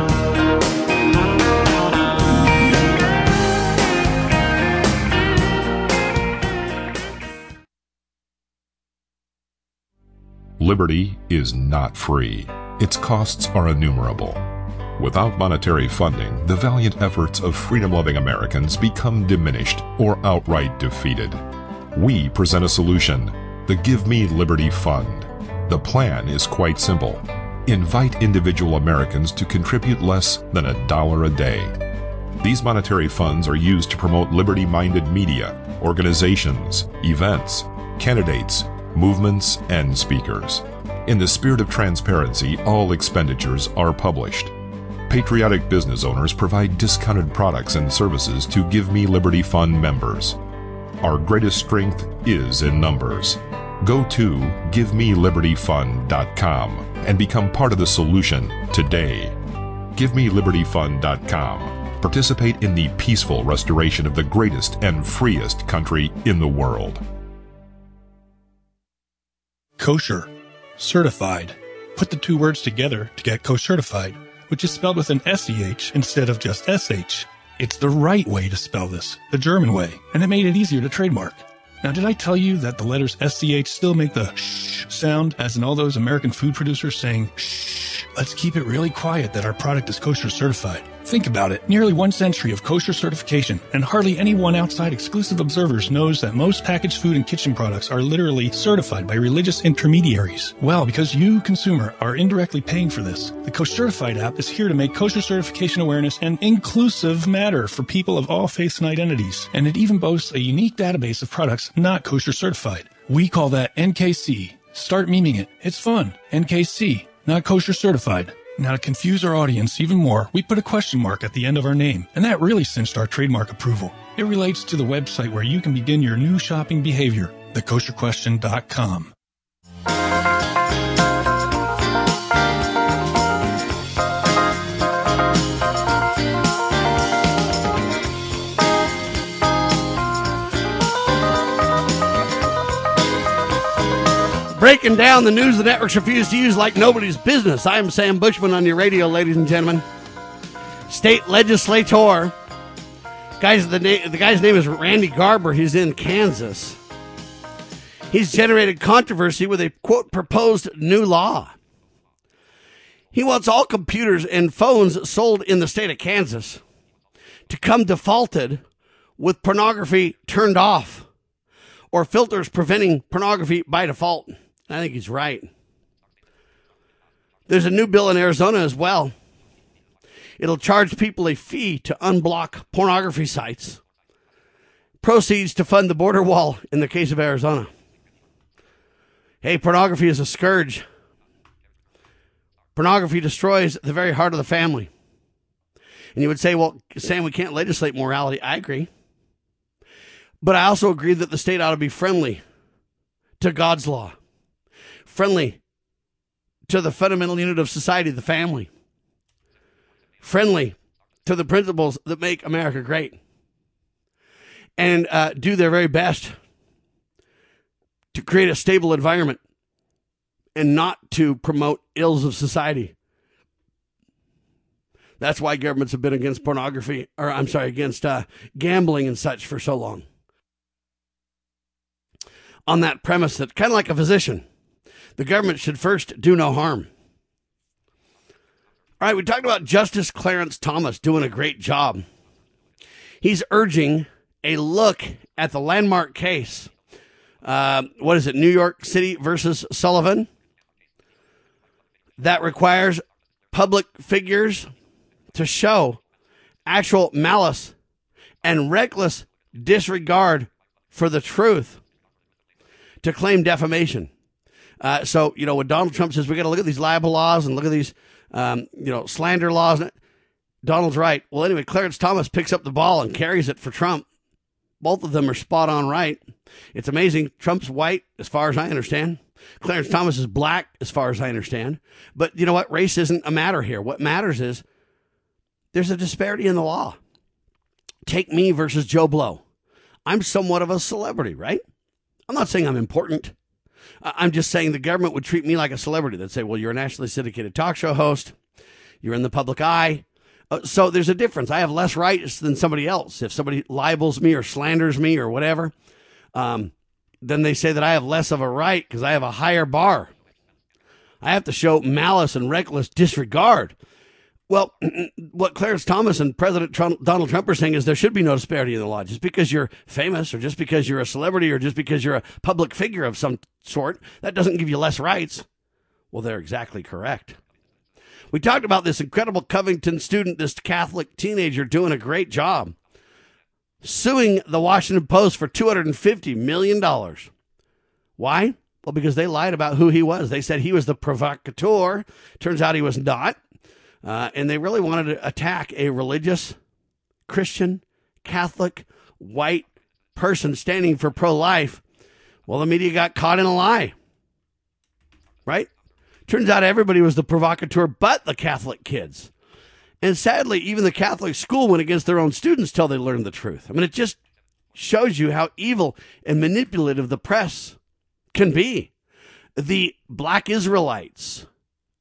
S13: Liberty is not free. Its costs are innumerable. Without monetary funding, the valiant efforts of freedom-loving Americans become diminished or outright defeated. We present a solution, the Give Me Liberty Fund. The plan is quite simple. Invite individual Americans to contribute less than $1 a day. These monetary funds are used to promote liberty-minded media, organizations, events, candidates, movements, and speakers. In the spirit of transparency, all expenditures are published. Patriotic business owners provide discounted products and services to Give Me Liberty Fund members. Our greatest strength is in numbers. Go to GiveMeLibertyFund.com and become part of the solution today. GiveMeLibertyFund.com. Participate in the peaceful restoration of the greatest and freest country in the world.
S14: Kosher, certified, put the two words together to get kosher-certified, which is spelled with an SEH instead of just SH. It's the right way to spell this, the German way, and it made it easier to trademark. Now, did I tell you that the letters SCH still make the sh sound, as in all those American food producers saying, shh, let's keep it really quiet that our product is kosher certified. Think about it. Nearly 1 century of kosher certification, and hardly anyone outside exclusive observers knows that most packaged food and kitchen products are literally certified by religious intermediaries. Well, because you, consumer, are indirectly paying for this, the Kosher-Certified app is here to make kosher certification awareness an inclusive matter for people of all faiths and identities. And it even boasts a unique database of products not kosher certified. We call that NKC. Start memeing it. It's fun. NKC, not kosher certified. Now, to confuse our audience even more, we put a question mark at the end of our name, and that really cinched our trademark approval. It relates to the website where you can begin your new shopping behavior, thekosherquestion.com.
S2: Breaking down the news the networks refuse to use like nobody's business. I am Sam Bushman on your radio, ladies and gentlemen. State legislator. The guy's name is Randy Garber. He's in Kansas. He's generated controversy with a, quote, proposed new law. He wants all computers and phones sold in the state of Kansas to come defaulted with pornography turned off or filters preventing pornography by default. I think he's right. There's a new bill in Arizona as well. It'll charge people a fee to unblock pornography sites. Proceeds to fund the border wall in the case of Arizona. Hey, pornography is a scourge. Pornography destroys the very heart of the family. And you would say, well, Sam, we can't legislate morality. I agree. But I also agree that the state ought to be friendly to God's law. Friendly to the fundamental unit of society, the family. Friendly to the principles that make America great. And do their very best to create a stable environment and not to promote ills of society. That's why governments have been against pornography, against gambling and such for so long. On that premise that, kind of like a physician, the government should first do no harm. All right, we talked about Justice Clarence Thomas doing a great job. He's urging a look at the landmark case. What is it, New York City versus Sullivan? That requires public figures to show actual malice and reckless disregard for the truth to claim defamation. So, when Donald Trump says we got to look at these libel laws and look at these, slander laws, Donald's right. Well, anyway, Clarence Thomas picks up the ball and carries it for Trump. Both of them are spot on right. It's amazing. Trump's white, as far as I understand. Clarence Thomas is black, as far as I understand. But you know what? Race isn't a matter here. What matters is there's a disparity in the law. Take me versus Joe Blow. I'm somewhat of a celebrity, right? I'm not saying I'm important. I'm just saying the government would treat me like a celebrity. They'd say, well, you're a nationally syndicated talk show host. You're in the public eye. So there's a difference. I have less rights than somebody else. If somebody libels me or slanders me or whatever, then they say that I have less of a right because I have a higher bar. I have to show malice and reckless disregard. Well, what Clarence Thomas and President Donald Trump are saying is there should be no disparity in the law. Just because you're famous or just because you're a celebrity or just because you're a public figure of some sort, that doesn't give you less rights. Well, they're exactly correct. We talked about this incredible Covington student, this Catholic teenager doing a great job, suing the Washington Post for $250 million. Why? Well, because they lied about who he was. They said he was the provocateur. Turns out he was not. And they really wanted to attack a religious, Christian, Catholic, white person standing for pro-life. Well, the media got caught in a lie, right? Turns out everybody was the provocateur but the Catholic kids. And sadly, even the Catholic school went against their own students till they learned the truth. I mean, it just shows you how evil and manipulative the press can be. The Black Israelites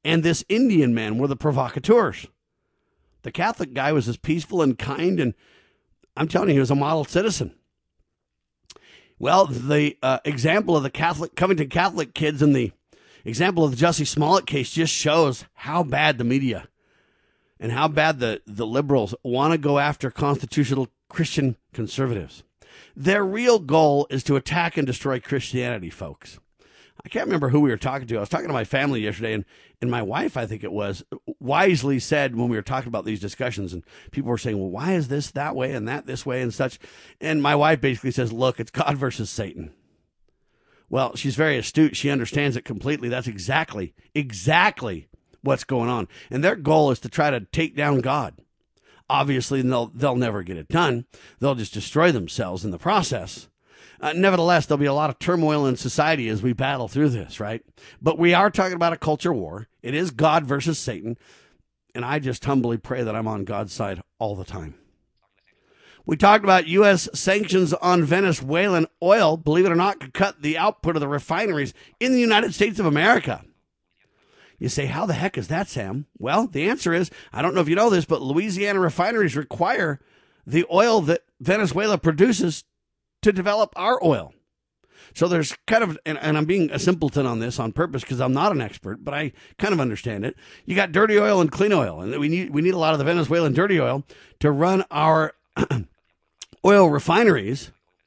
S2: and this Indian man were the provocateurs. The Catholic guy was as peaceful and kind, and I'm telling you, he was a model citizen. Well, the example of the Covington Catholic kids and the example of the Jussie Smollett case just shows how bad the media and how bad the liberals want to go after constitutional Christian conservatives. Their real goal is to attack and destroy Christianity, folks. I can't remember who we were talking to. I was talking to my family yesterday, and my wife, I think it was, wisely said when we were talking about these discussions, and people were saying, well, why is this that way and that this way and such? And my wife basically says, look, it's God versus Satan. Well, she's very astute. She understands it completely. That's exactly what's going on. And their goal is to try to take down God. Obviously, they'll never get it done. They'll just destroy themselves in the process. Nevertheless, there'll be a lot of turmoil in society as we battle through this, right? But we are talking about a culture war. It is God versus Satan. And I just humbly pray that I'm on God's side all the time. We talked about U.S. sanctions on Venezuelan oil, believe it or not, could cut the output of the refineries in the United States of America. You say, how the heck is that, Sam? Well, the answer is, I don't know if you know this, but Louisiana refineries require the oil that Venezuela produces to develop our oil. So there's kind of, and I'm being a simpleton on this on purpose because I'm not an expert, but I kind of understand it. You got dirty oil and clean oil, and we need a lot of the Venezuelan dirty oil to run our oil refineries.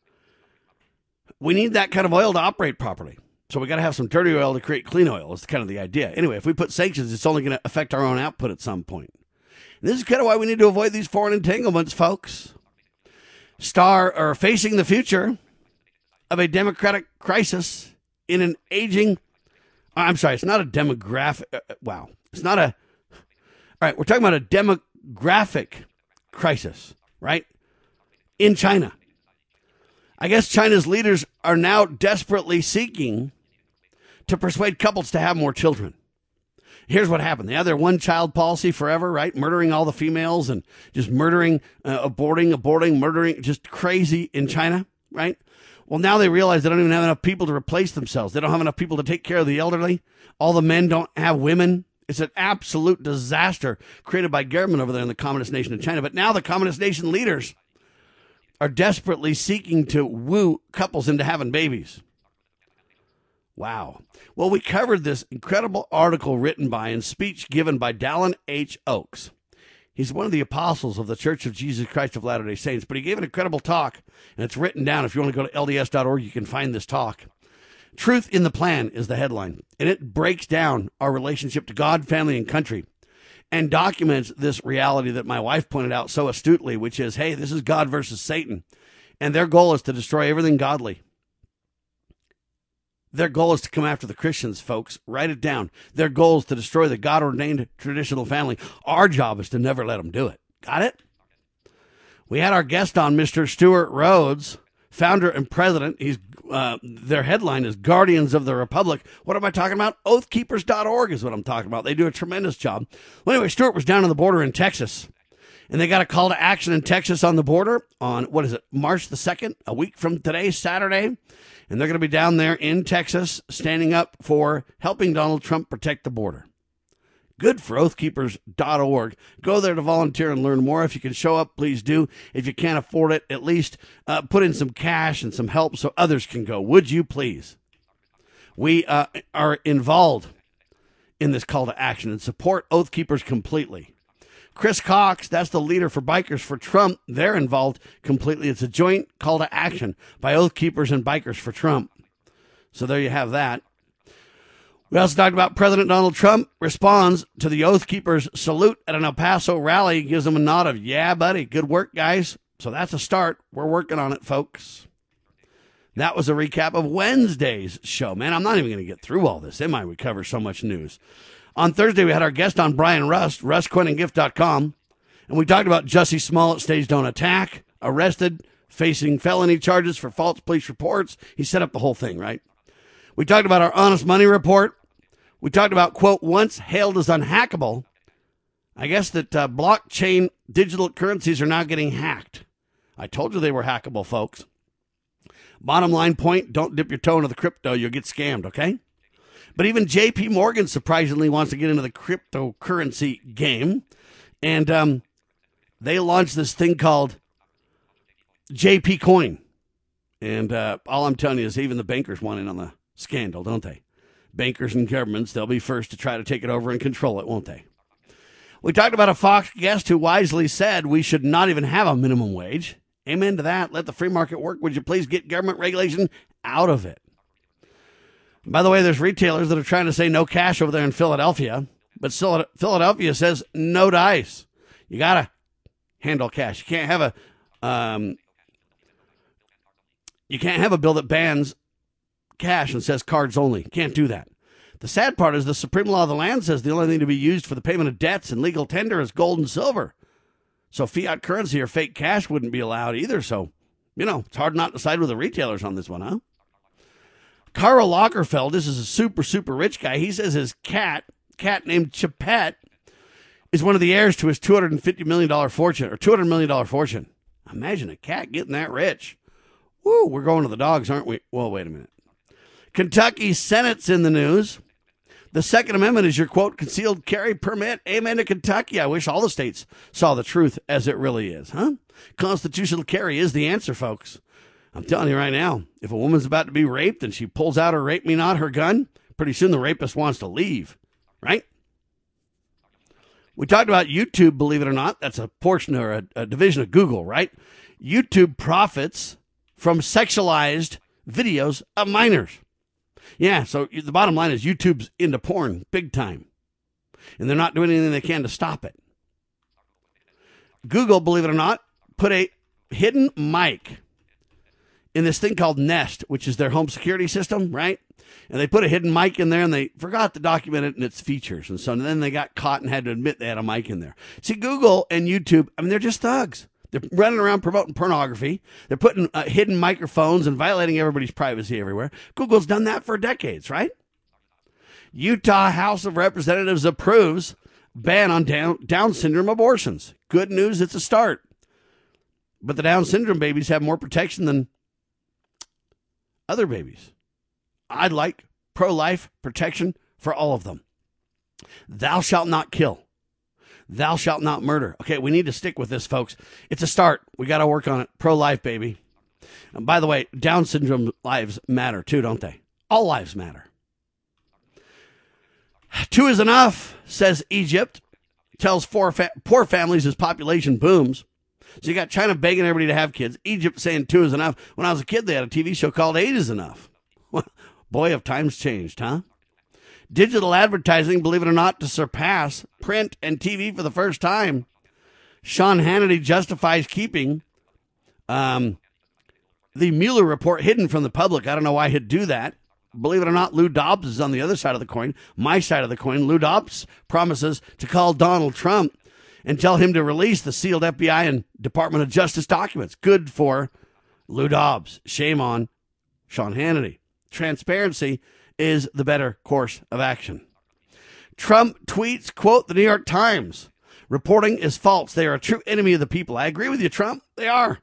S2: We need that kind of oil to operate properly. So we got to have some dirty oil to create clean oil. Is kind of the idea. Anyway, if we put sanctions, it's only going to affect our own output at some point. And this is kind of why we need to avoid these foreign entanglements, folks. Facing the future of a democratic crisis in an aging. I'm sorry, it's not a demographic. It's not a. All right, we're talking about a demographic crisis, right? In China. I guess China's leaders are now desperately seeking to persuade couples to have more children. Here's what happened. They had their one-child policy forever, right? Murdering all the females and just murdering, aborting, murdering, just crazy in China, right? Well, now they realize they don't even have enough people to replace themselves. They don't have enough people to take care of the elderly. All the men don't have women. It's an absolute disaster created by government over there in the communist nation of China. But now the communist nation leaders are desperately seeking to woo couples into having babies. Wow. Well, we covered this incredible article written by and speech given by Dallin H. Oaks. He's one of the apostles of the Church of Jesus Christ of Latter-day Saints, but he gave an incredible talk, and it's written down. If you want to go to LDS.org, you can find this talk. Truth in the Plan is the headline, and it breaks down our relationship to God, family, and country, and documents this reality that my wife pointed out so astutely, which is, hey, this is God versus Satan, and their goal is to destroy everything godly. Their goal is to come after the Christians, folks. Write it down. Their goal is to destroy the God-ordained traditional family. Our job is to never let them do it. Got it? We had our guest on, Mr. Stuart Rhodes, founder and president. Their headline is Guardians of the Republic. What am I talking about? Oathkeepers.org is what I'm talking about. They do a tremendous job. Well, anyway, Stuart was down on the border in Texas, and they got a call to action in Texas on the border on, March the 2nd, a week from today, Saturday. And they're going to be down there in Texas standing up for helping Donald Trump protect the border. Good for oathkeepers.org. Go there to volunteer and learn more. If you can show up, please do. If you can't afford it, at least put in some cash and some help so others can go. Would you please? We are involved in this call to action and support Oath Keepers completely. Chris Cox, that's the leader for Bikers for Trump. They're involved completely. It's a joint call to action by Oath Keepers and Bikers for Trump. So there you have that. We also talked about President Donald Trump responds to the Oath Keepers salute at an El Paso rally. Gives them a nod of, yeah, buddy, good work, guys. So that's a start. We're working on it, folks. That was a recap of Wednesday's show. Man, I'm not even going to get through all this, am I? We cover so much news. On Thursday, we had our guest on, Brian Rust, RustCoinandGift.com, and we talked about Jussie Smollett staged on attack, arrested, facing felony charges for false police reports. He set up the whole thing, right? We talked about our honest money report. We talked about, quote, once hailed as unhackable. I guess that blockchain digital currencies are now getting hacked. I told you they were hackable, folks. Bottom line point, don't dip your toe into the crypto. You'll get scammed, okay? But even J.P. Morgan surprisingly wants to get into the cryptocurrency game. And they launched this thing called JP Coin. And all I'm telling you is even the bankers want in on the scandal, don't they? Bankers and governments, they'll be first to try to take it over and control it, won't they? We talked about a Fox guest who wisely said we should not even have a minimum wage. Amen to that. Let the free market work. Would you please get government regulation out of it? By the way, there's retailers that are trying to say no cash over there in Philadelphia, but still Philadelphia says no dice. You got to handle cash. You can't have a bill that bans cash and says cards only. Can't do that. The sad part is the supreme law of the land says the only thing to be used for the payment of debts and legal tender is gold and silver. So fiat currency or fake cash wouldn't be allowed either. So, it's hard not to side with the retailers on this one, huh? Karl Lagerfeld, this is a super, super rich guy. He says his cat named Chipette, is one of the heirs to his $250 million fortune, or $200 million fortune. Imagine a cat getting that rich. Woo, we're going to the dogs, aren't we? Well, wait a minute. Kentucky Senate's in the news. The Second Amendment is your, quote, concealed carry permit. Amen to Kentucky. I wish all the states saw the truth as it really is, huh? Constitutional carry is the answer, folks. I'm telling you right now, if a woman's about to be raped and she pulls out her rape me not her gun, pretty soon the rapist wants to leave, right? We talked about YouTube, believe it or not. That's a portion or a division of Google, right? YouTube profits from sexualized videos of minors. Yeah, so the bottom line is YouTube's into porn big time. And they're not doing anything they can to stop it. Google, believe it or not, put a hidden mic in this thing called Nest, which is their home security system, right? And they put a hidden mic in there and they forgot to document it and its features. And so then they got caught and had to admit they had a mic in there. See, Google and YouTube, they're just thugs. They're running around promoting pornography. They're putting hidden microphones and violating everybody's privacy everywhere. Google's done that for decades, right? Utah House of Representatives approves ban on Down syndrome abortions. Good news, it's a start. But the Down syndrome babies have more protection than other babies. I'd like pro-life protection for all of them. Thou shalt not kill. Thou shalt not murder. Okay, we need to stick with this, folks. It's a start. We got to work on it. Pro-life, baby. And by the way, Down syndrome lives matter too, don't they? All lives matter. 2 is enough, says Egypt. Tells poor families as population booms. So you got China begging everybody to have kids. Egypt saying 2 is enough. When I was a kid, they had a TV show called 8 is enough. Boy, have times changed, huh? Digital advertising, believe it or not, to surpass print and TV for the first time. Sean Hannity justifies keeping the Mueller report hidden from the public. I don't know why he'd do that. Believe it or not, Lou Dobbs is on the other side of the coin, my side of the coin. Lou Dobbs promises to call Donald Trump and tell him to release the sealed FBI and Department of Justice documents. Good for Lou Dobbs. Shame on Sean Hannity. Transparency is the better course of action. Trump tweets, quote, the New York Times, reporting is false. They are a true enemy of the people. I agree with you, Trump. They are.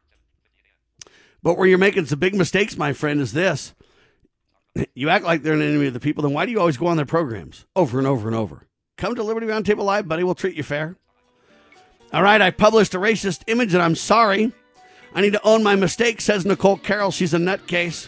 S2: But where you're making some big mistakes, my friend, is this. You act like they're an enemy of the people, then why do you always go on their programs over and over and over? Come to Liberty Roundtable Live, buddy. We'll treat you fair. All right, I published a racist image, and I'm sorry. I need to own my mistake, says Nicole Carroll. She's a nutcase.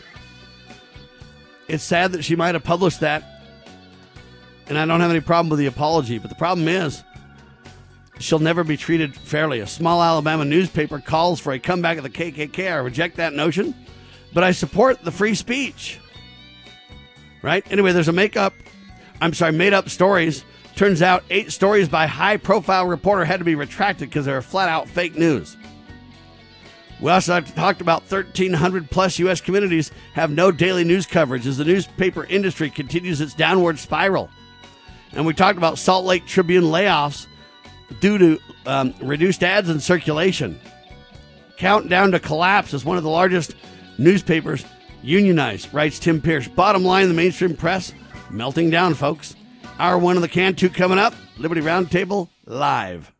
S2: It's sad that she might have published that, and I don't have any problem with the apology, but the problem is she'll never be treated fairly. A small Alabama newspaper calls for a comeback of the KKK. I reject that notion, but I support the free speech. Right? Anyway, there's made up stories. Turns out 8 stories by high-profile reporter had to be retracted because they were flat-out fake news. We also talked about 1,300-plus U.S. communities have no daily news coverage as the newspaper industry continues its downward spiral. And we talked about Salt Lake Tribune layoffs due to reduced ads and circulation. Countdown to collapse as one of the largest newspapers unionized, writes Tim Pierce. Bottom line, the mainstream press melting down, folks. Hour 1 of the Can 2 coming up. Liberty Roundtable Live.